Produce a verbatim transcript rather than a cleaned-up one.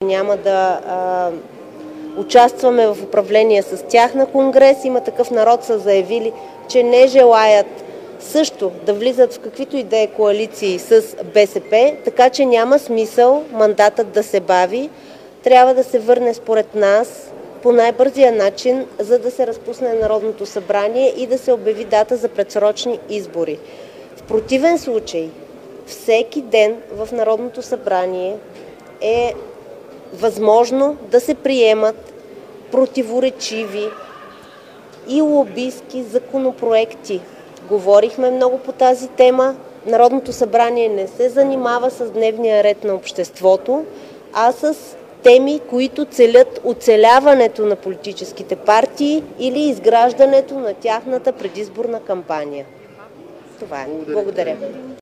няма да а, участваме в управление с тях на Конгрес. Има такъв народ са заявили, че не желаят също да влизат в каквито и да е коалиции с БСП, така че няма смисъл мандатът да се бави. Трябва да се върне според нас по най-бързия начин, за да се разпусне Народното събрание и да се обяви дата за предсрочни избори. В противен случай, всеки ден в Народното събрание е възможно да се приемат противоречиви и лобистки законопроекти. Говорихме много по тази тема. Народното събрание не се занимава с дневния ред на обществото, а с теми, които целят оцеляването на политическите партии или изграждането на тяхната предизборна кампания. Това е. Благодаря.